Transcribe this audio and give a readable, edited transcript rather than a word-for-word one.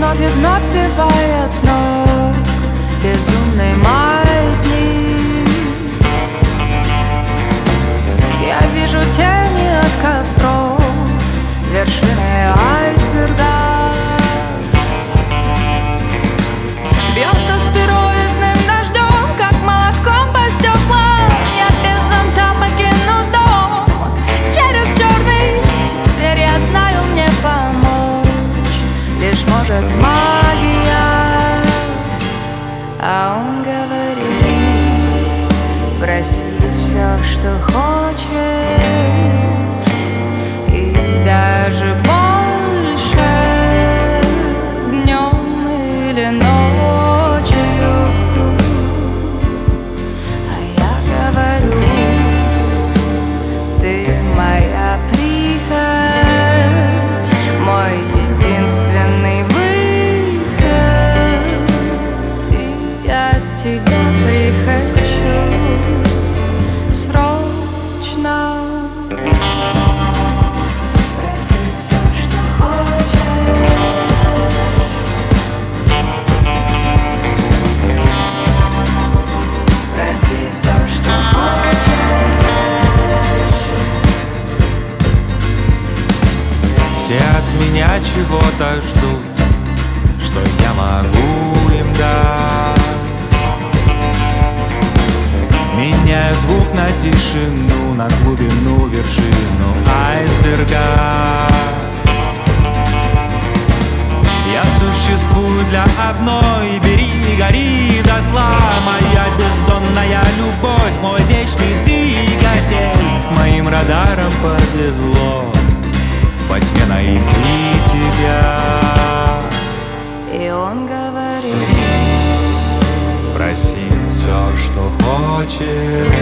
вновь и вновь сбивает с ног безумный маятник. Я вижу тени от костров, вершины айсберга. Бьет астероидным дождем, как молотком по стеклам. Я без зонта покину дом через черный. Теперь я знаю, мне помочь лишь может магия. А он говорит: проси все, что хочешь, и даже больше, днем или ночью. А я говорю: ты моя прихоть, мой единственный выход, и я тебя прихочу срочно. Проси все, что хочешь. Проси все, что хочешь. Все от меня чего-то ждут, что я могу им дать. Меняю звук на тишину, на глубину, вершину айсберга. Я существую для одной, бери и гори дотла. Моя бездонная любовь, мой вечный двигатель. Моим радарам повезло во тьме найти тебя. И он говорит: проси все, что хочешь,